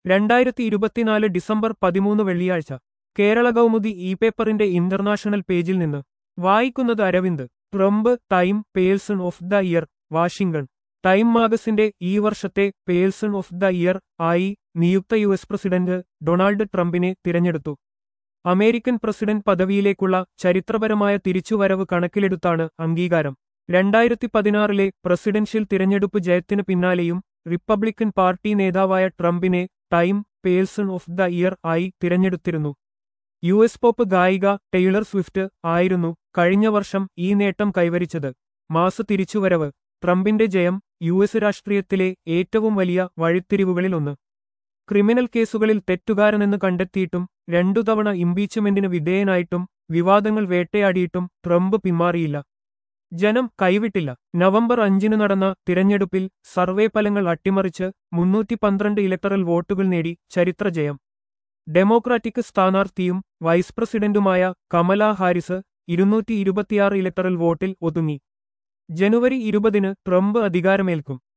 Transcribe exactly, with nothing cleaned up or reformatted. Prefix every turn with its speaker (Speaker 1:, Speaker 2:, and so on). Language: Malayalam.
Speaker 1: രണ്ടായിരത്തി ഇരുപത്തിനാല് ഡിസംബർ പതിമൂന്ന് വെള്ളിയാഴ്ച കേരള കൗമുദി ഇ പേപ്പറിന്റെ ഇന്റർനാഷണൽ പേജിൽ നിന്ന് വായിക്കുന്നത് Aravind. Trump time person of the year Washington. Time മാഗസിന്റെ ഈ വർഷത്തെ പേഴ്സൺ ഓഫ് ദ ഇയർ ആയി നിയുക്ത യു എസ് പ്രസിഡന്റ് ഡൊണാൾഡ് ട്രംപിനെ തിരഞ്ഞെടുത്തു. അമേരിക്കൻ പ്രസിഡന്റ് പദവിയിലേക്കുള്ള ചരിത്രപരമായ തിരിച്ചുവരവ് കണക്കിലെടുത്താണ് അംഗീകാരം. രണ്ടായിരത്തി പതിനാറിലെ പ്രസിഡൻഷ്യൽ തിരഞ്ഞെടുപ്പ് ജയത്തിനു പിന്നാലെയും റിപ്പബ്ലിക്കൻ പാർട്ടി നേതാവായ ട്രംപിനെ time person of the year ആയി തിരഞ്ഞെടുത്തിരുന്നു. യു എസ് പോപ്പ് ഗായിക ടെയ്ലർ സ്വിഫ്റ്റ് ആയിരുന്നു കഴിഞ്ഞ വർഷം ഈ നേട്ടം കൈവരിച്ചത്. മാസ തിരിച്ചുവരവ്. ട്രംപിന്റെ ജയം യു എസ് രാഷ്ട്രീയത്തിലെ ഏറ്റവും വലിയ വഴിത്തിരിവുകളിലൊന്ന്. ക്രിമിനൽ കേസുകളിൽ തെറ്റുകാരനെന്ന് കണ്ടെത്തിയിട്ടും രണ്ടു തവണ ഇംപീച്ച്മെന്റിന് വിധേയനായിട്ടും വിവാദങ്ങൾ വേട്ടയാടിയിട്ടും ട്രംപ് പിന്മാറിയില്ല. ജനം കൈവിട്ടില്ല. നവംബർ അഞ്ചിന് നടന്ന തിരഞ്ഞെടുപ്പിൽ സർവേ ഫലങ്ങൾ അട്ടിമറിച്ച് മുന്നൂറ്റി പന്ത്രണ്ട് ഇലക്ടറൽ വോട്ടുകൾ നേടി ചരിത്രജയം. ഡെമോക്രാറ്റിക് സ്ഥാനാർത്ഥിയും വൈസ് പ്രസിഡന്റുമായ കമല ഹാരിസ് ഇരുന്നൂറ്റി ഇരുപത്തിയാറ് ഇലക്ടറൽ വോട്ടിൽ ഒതുങ്ങി. ജനുവരി ഇരുപതിന് ട്രംപ് അധികാരമേൽക്കും.